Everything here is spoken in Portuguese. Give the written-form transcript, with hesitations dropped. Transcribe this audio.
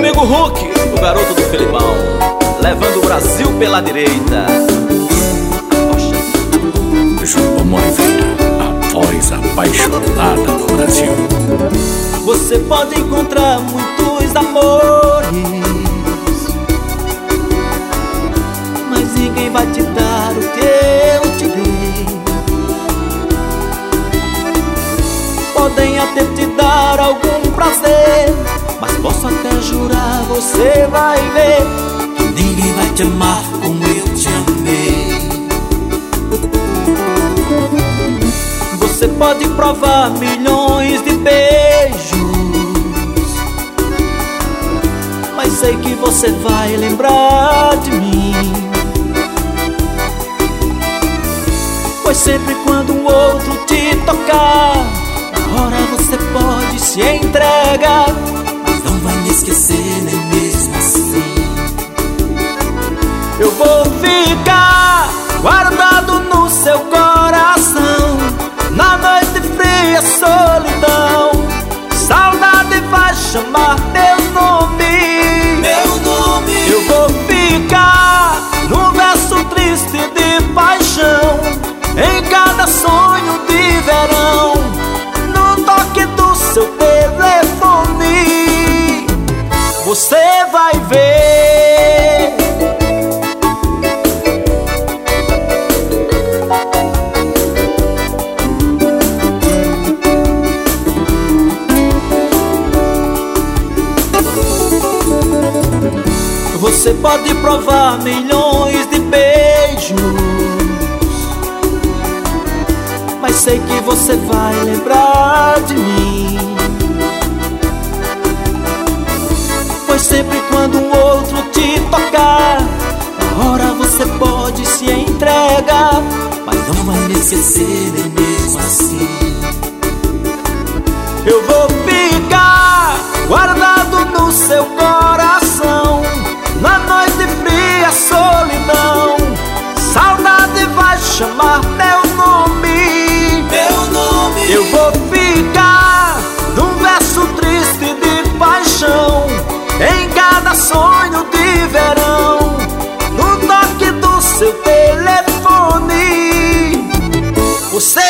amigo Hulk, o garoto do Felipão, levando o Brasil pela direita. João Oliveira, a voz apaixonada do Brasil. Você pode encontrar muitos amores, mas ninguém vai te dar o que eu te dei. Podem até te dar algum prazer, mas posso até jurar, você vai ver que ninguém vai te amar como eu te amei. Você pode provar milhões de beijos, mas sei que você vai lembrar de mim. Pois sempre quando um outro te tocar, na hora você pode se entregar, mas não vai me esquecer nem mesmo assim. Eu vou ficar guardado no seu coração, na noite fria, solidão. Saudade vai chamar meu nome. Meu nome. Eu vou ficar num verso triste de paixão, em cada sonho de verão, no toque do seu telefone. Você vai ver. Você pode provar milhões de beijos, mas sei que você vai lembrar de mim. Pois sempre quando um outro te tocar, na hora você pode se entregar, mas não vai me esquecer nem mesmo assim. Eu vou ficar guardado no seu coração, na noite fria, solidão. Saudade vai chamar meu nome. Meu nome. Eu vou ficar num verso triste de paixão, em cada sonho de verão, no toque do seu telefone. Você